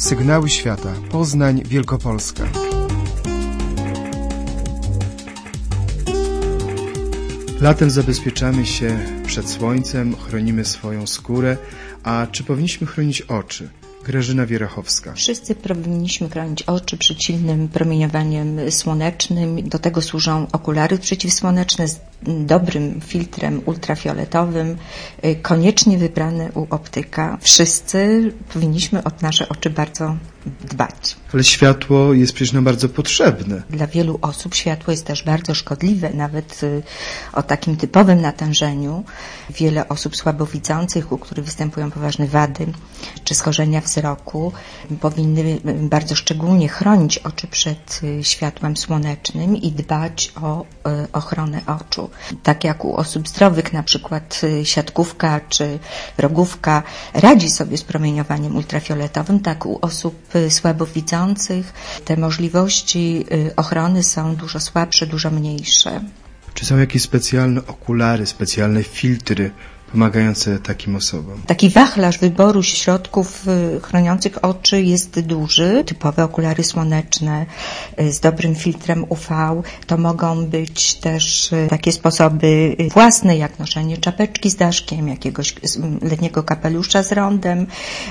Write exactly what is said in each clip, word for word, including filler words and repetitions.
Sygnały świata. Poznań, Wielkopolska. Latem zabezpieczamy się przed słońcem, chronimy swoją skórę, a czy powinniśmy chronić oczy? Grażyna Wierachowska. Wszyscy powinniśmy chronić oczy przed silnym promieniowaniem słonecznym. Do tego służą okulary przeciwsłoneczne z dobrym filtrem ultrafioletowym, koniecznie wybrane u optyka. Wszyscy powinniśmy o nasze oczy bardzo dbać. Ale światło jest przecież nam bardzo potrzebne. Dla wielu osób światło jest też bardzo szkodliwe, nawet o takim typowym natężeniu. Wiele osób słabowidzących, u których występują poważne wady czy schorzenia wzroku, powinny bardzo szczególnie chronić oczy przed światłem słonecznym i dbać o ochronę oczu. Tak jak u osób zdrowych, na przykład siatkówka czy rogówka radzi sobie z promieniowaniem ultrafioletowym, tak u osób słabowidzących te możliwości ochrony są dużo słabsze, dużo mniejsze. Czy są jakieś specjalne okulary, specjalne filtry pomagające takim osobom? Taki wachlarz wyboru środków chroniących oczy jest duży. Typowe okulary słoneczne z dobrym filtrem U V. To mogą być też takie sposoby własne, jak noszenie czapeczki z daszkiem, jakiegoś letniego kapelusza z rondem,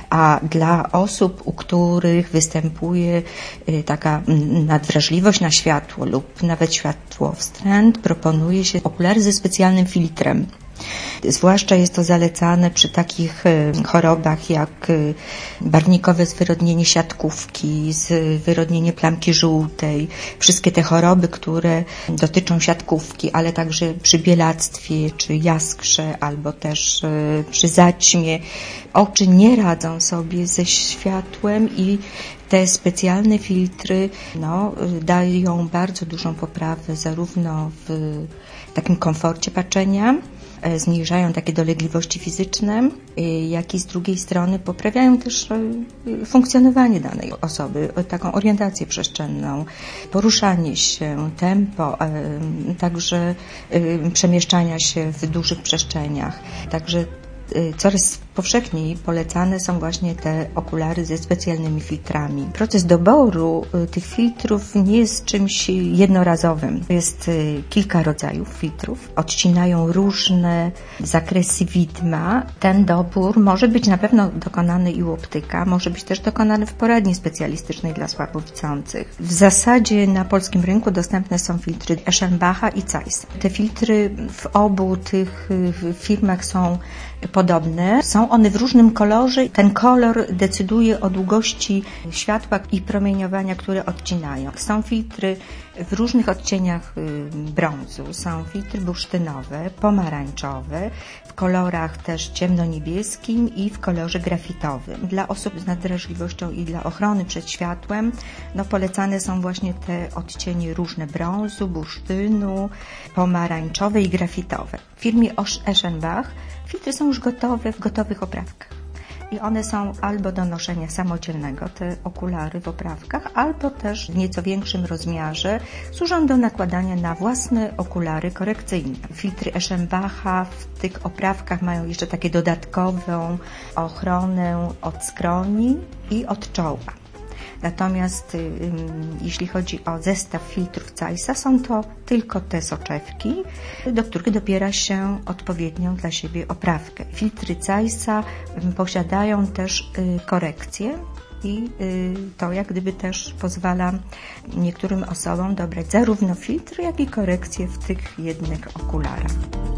a dla osób, u których występuje taka nadwrażliwość na światło lub nawet światłowstręt, proponuje się okulary ze specjalnym filtrem. Zwłaszcza jest to zalecane przy takich chorobach jak barwnikowe zwyrodnienie siatkówki, zwyrodnienie plamki żółtej, wszystkie te choroby, które dotyczą siatkówki, ale także przy bielactwie czy jaskrze, albo też przy zaćmie. Oczy nie radzą sobie ze światłem i te specjalne filtry no, dają bardzo dużą poprawę zarówno w takim komforcie patrzenia, zmniejszają takie dolegliwości fizyczne, jak i z drugiej strony poprawiają też funkcjonowanie danej osoby, taką orientację przestrzenną, poruszanie się, tempo, także przemieszczania się w dużych przestrzeniach. Także coraz powszechniej polecane są właśnie te okulary ze specjalnymi filtrami. Proces doboru tych filtrów nie jest czymś jednorazowym. Jest kilka rodzajów filtrów. Odcinają różne zakresy widma. Ten dobór może być na pewno dokonany i u optyka, może być też dokonany w poradni specjalistycznej dla słabowidzących. W zasadzie na polskim rynku dostępne są filtry Eschenbacha i Zeissa. Te filtry w obu tych firmach są podobne. Są one w różnym kolorze. Ten kolor decyduje o długości światła i promieniowania, które odcinają. Są filtry w różnych odcieniach brązu. Są filtry bursztynowe, pomarańczowe, w kolorach też ciemnoniebieskim i w kolorze grafitowym. Dla osób z nadwrażliwością i dla ochrony przed światłem no, polecane są właśnie te odcienie różne brązu, bursztynu, pomarańczowe i grafitowe. W firmie Eschenbach filtry są już gotowe w gotowych oprawkach. I one są albo do noszenia samodzielnego, te okulary w oprawkach, albo też w nieco większym rozmiarze służą do nakładania na własne okulary korekcyjne. Filtry Eschenbacha w tych oprawkach mają jeszcze takie dodatkową ochronę od skroni i od czoła. Natomiast y, y, jeśli chodzi o zestaw filtrów Zeissa, są to tylko te soczewki, do których dobiera się odpowiednią dla siebie oprawkę. Filtry Zeissa y, posiadają też y, korekcję i y, to jak gdyby też pozwala niektórym osobom dobrać zarówno filtr, jak i korekcję w tych jednych okularach.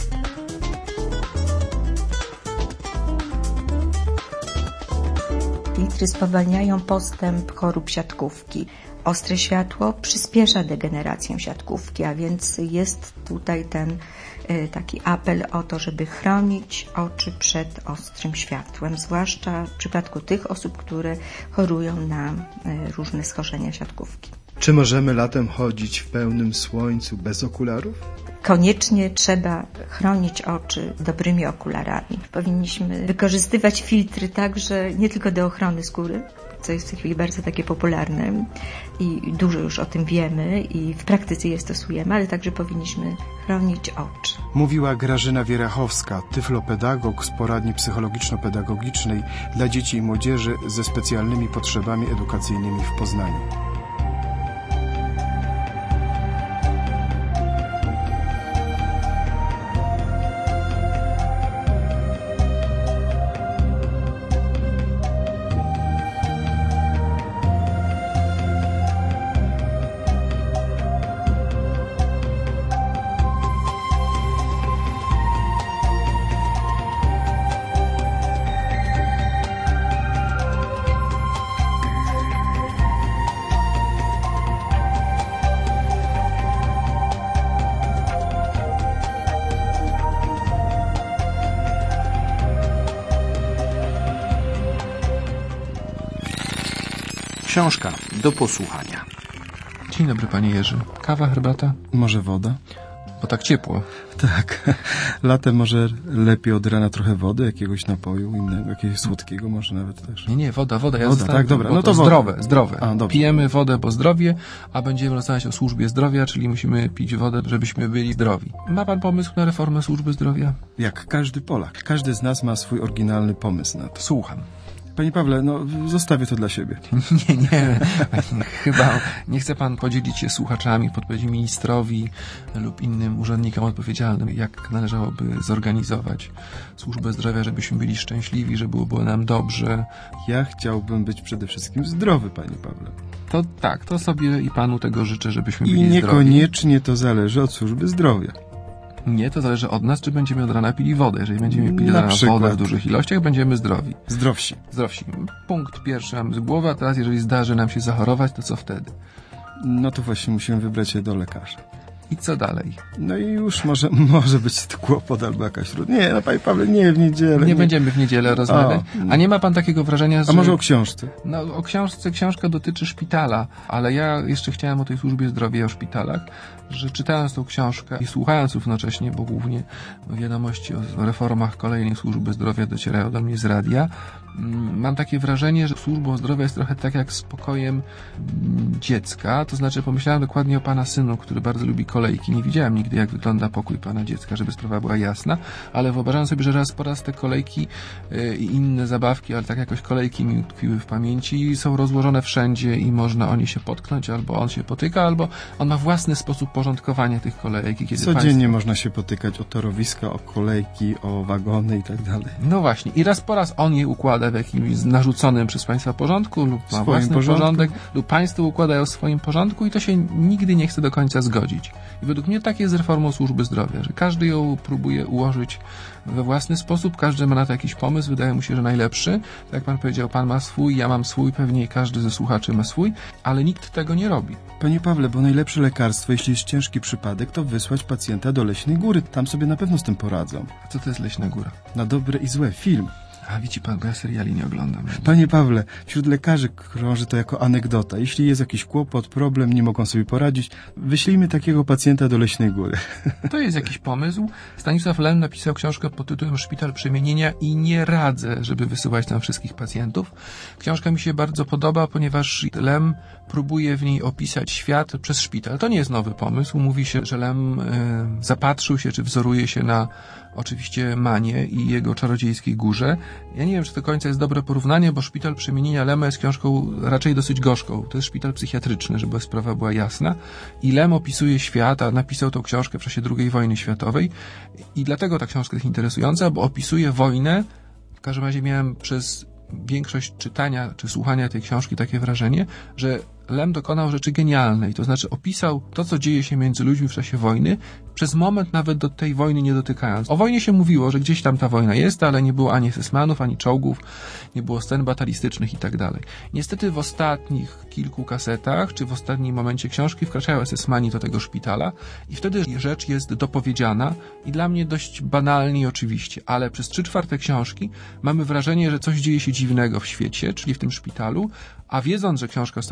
Filtry spowalniają postęp chorób siatkówki. Ostre światło przyspiesza degenerację siatkówki, a więc jest tutaj ten y, taki apel o to, żeby chronić oczy przed ostrym światłem, zwłaszcza w przypadku tych osób, które chorują na y, różne schorzenia siatkówki. Czy możemy latem chodzić w pełnym słońcu bez okularów? Koniecznie trzeba chronić oczy dobrymi okularami. Powinniśmy wykorzystywać filtry także nie tylko do ochrony skóry, co jest w tej chwili bardzo takie popularne i dużo już o tym wiemy i w praktyce je stosujemy, ale także powinniśmy chronić oczy. Mówiła Grażyna Wierachowska, tyflopedagog z poradni psychologiczno-pedagogicznej dla dzieci i młodzieży ze specjalnymi potrzebami edukacyjnymi w Poznaniu. Książka do posłuchania. Dzień dobry, panie Jerzy. Kawa, herbata? Może woda? Bo tak ciepło. Tak. Latem może lepiej od rana trochę wody, jakiegoś napoju innego, jakiegoś słodkiego może nawet też. Nie, nie, woda, woda. Ja woda, tak, dobra. No to zdrowe, woda. zdrowe. A, Pijemy wodę, bo zdrowie, a będziemy rozmawiać o służbie zdrowia, czyli musimy pić wodę, żebyśmy byli zdrowi. Ma pan pomysł na reformę służby zdrowia? Jak każdy Polak. Każdy z nas ma swój oryginalny pomysł na to. Słucham. Panie Pawle, no zostawię to dla siebie. Nie, nie, chyba nie chce pan podzielić się słuchaczami, podpowiedzieć ministrowi lub innym urzędnikom odpowiedzialnym, jak należałoby zorganizować służbę zdrowia, żebyśmy byli szczęśliwi, żeby było nam dobrze. Ja chciałbym być przede wszystkim zdrowy, panie Pawle. To tak, to sobie i panu tego życzę, żebyśmy byli I zdrowi. I niekoniecznie to zależy od służby zdrowia. Nie, to zależy od nas, czy będziemy od rana pili wodę. Jeżeli będziemy pili od rana wodę w dużych ilościach, będziemy zdrowi. Zdrowsi. Zdrowsi. Punkt pierwszy mam z głowy, a teraz jeżeli zdarzy nam się zachorować, to co wtedy? No to właśnie musimy wybrać się do lekarza. I co dalej? No i już może, może być kłopot albo jakaś trudność. Nie, no panie Pawle, nie w niedzielę. Nie, nie będziemy w niedzielę rozmawiać. A nie ma pan takiego wrażenia, że... A może o książce? No o książce, książka dotyczy szpitala, ale ja jeszcze chciałem o tej służbie zdrowia i o szpitalach, że czytając tą książkę i słuchając równocześnie, bo głównie wiadomości o reformach kolejnej służby zdrowia docierają do mnie z radia, mam takie wrażenie, że służba zdrowia jest trochę tak jak z pokojem dziecka, to znaczy pomyślałem dokładnie o pana synu, który bardzo lubi kolejki. Nie widziałem nigdy, jak wygląda pokój pana dziecka, żeby sprawa była jasna, ale wyobrażam sobie, że raz po raz te kolejki i inne zabawki, ale tak jakoś kolejki mi utkwiły w pamięci i są rozłożone wszędzie i można o nie się potknąć, albo on się potyka, albo on ma własny sposób porządkowania tych kolejek. Kiedy Codziennie państwo... można się potykać o torowiska, o kolejki, o wagony i tak dalej. No właśnie. I raz po raz on je układa w jakimś narzuconym przez państwa porządku lub ma własny porządku. porządek, lub państwo układają w swoim porządku i to się nigdy nie chce do końca zgodzić. I według mnie tak jest z reformą służby zdrowia, że każdy ją próbuje ułożyć we własny sposób, każdy ma na to jakiś pomysł, wydaje mu się, że najlepszy. Tak jak pan powiedział, pan ma swój, ja mam swój, pewnie każdy ze słuchaczy ma swój, ale nikt tego nie robi. Panie Pawle, bo najlepsze lekarstwo, jeśli jest ciężki przypadek, to wysłać pacjenta do Leśnej Góry. Tam sobie na pewno z tym poradzą. A co to jest Leśna Góra? Na dobre i złe. Film. A widzi pan, bo ja seriali nie oglądam. Panie Pawle, wśród lekarzy krąży to jako anegdota. Jeśli jest jakiś kłopot, problem, nie mogą sobie poradzić, wyślijmy takiego pacjenta do Leśnej Góry. To jest jakiś pomysł. Stanisław Lem napisał książkę pod tytułem Szpital Przemienienia i nie radzę, żeby wysyłać tam wszystkich pacjentów. Książka mi się bardzo podoba, ponieważ Lem próbuje w niej opisać świat przez szpital. To nie jest nowy pomysł. Mówi się, że Lem y, zapatrzył się, czy wzoruje się na oczywiście Manie i jego czarodziejskiej górze. Ja nie wiem, czy do końca jest dobre porównanie, bo Szpital Przemienienia Lema jest książką raczej dosyć gorzką. To jest szpital psychiatryczny, żeby sprawa była jasna. I Lem opisuje świat, a napisał tą książkę w czasie drugiej wojny światowej. I dlatego ta książka jest interesująca, bo opisuje wojnę. W każdym razie miałem przez większość czytania czy słuchania tej książki takie wrażenie, że Lem dokonał rzeczy genialnej, to znaczy opisał to, co dzieje się między ludźmi w czasie wojny, przez moment nawet do tej wojny nie dotykając. O wojnie się mówiło, że gdzieś tam ta wojna jest, ale nie było ani esesmanów, ani czołgów, nie było scen batalistycznych i tak dalej. Niestety w ostatnich kilku kasetach, czy w ostatnim momencie książki wkraczają esesmani do tego szpitala i wtedy rzecz jest dopowiedziana i dla mnie dość banalnie oczywiście, ale przez trzy czwarte książki mamy wrażenie, że coś dzieje się dziwnego w świecie, czyli w tym szpitalu, a wiedząc, że książka została napisana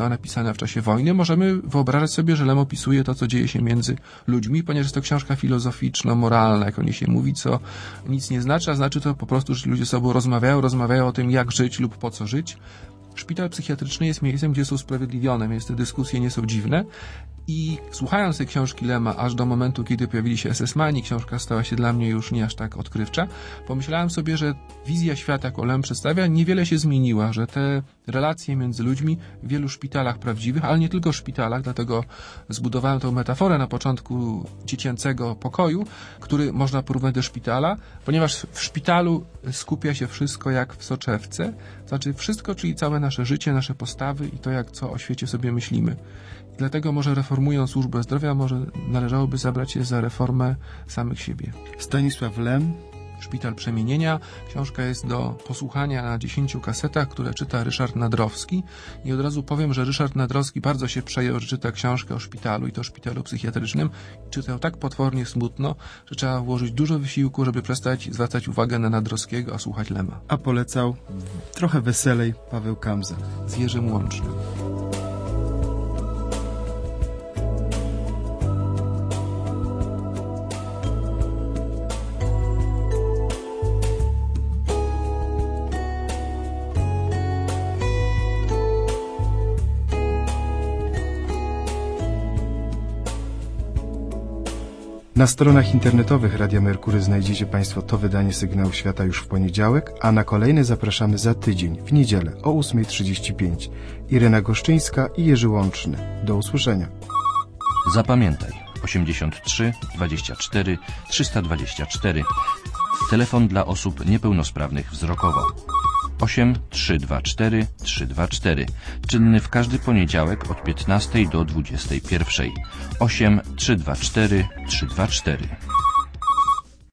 zrobione w czasie wojny, możemy wyobrażać sobie, że Lem opisuje to, co dzieje się między ludźmi, ponieważ jest to książka filozoficzno-moralna, jak o niej się mówi, co nic nie znaczy, a znaczy to po prostu, że ludzie ze sobą rozmawiają, rozmawiają o tym, jak żyć lub po co żyć. Szpital psychiatryczny jest miejscem, gdzie są usprawiedliwione, więc te dyskusje nie są dziwne. I słuchając tej książki Lema aż do momentu, kiedy pojawili się esesmani, książka stała się dla mnie już nie aż tak odkrywcza, pomyślałem sobie, że wizja świata, jaką Lem przedstawia, niewiele się zmieniła, że te relacje między ludźmi w wielu szpitalach prawdziwych, ale nie tylko szpitalach, dlatego zbudowałem tą metaforę na początku dziecięcego pokoju, który można porównać do szpitala, ponieważ w szpitalu skupia się wszystko jak w soczewce, to znaczy wszystko, czyli całe nasze życie, nasze postawy i to, jak co o świecie sobie myślimy. I dlatego może reformując służbę zdrowia, może należałoby zabrać się za reformę samych siebie. Stanisław Lem. Szpital Przemienienia. Książka jest do posłuchania na dziesięciu kasetach, które czyta Ryszard Nadrowski. I od razu powiem, że Ryszard Nadrowski bardzo się przejął, że czyta książkę o szpitalu i to szpitalu psychiatrycznym. I czytał tak potwornie smutno, że trzeba włożyć dużo wysiłku, żeby przestać zwracać uwagę na Nadrowskiego, a słuchać Lema. A polecał trochę weselej Paweł Kamza. Z Jerzym Łącznym. Na stronach internetowych Radia Merkury znajdziecie Państwo to wydanie Sygnału Świata już w poniedziałek, a na kolejne zapraszamy za tydzień, w niedzielę o ósma trzydzieści pięć. Irena Goszczyńska i Jerzy Łączny. Do usłyszenia. Zapamiętaj osiemdziesiąt trzy dwadzieścia cztery trzysta dwadzieścia cztery. Telefon dla osób niepełnosprawnych wzrokowo. osiem trzy dwa cztery trzy dwa cztery. Czynny w każdy poniedziałek od piętnastej do dwudziestej pierwszej. osiem trzy dwa cztery trzy dwa cztery.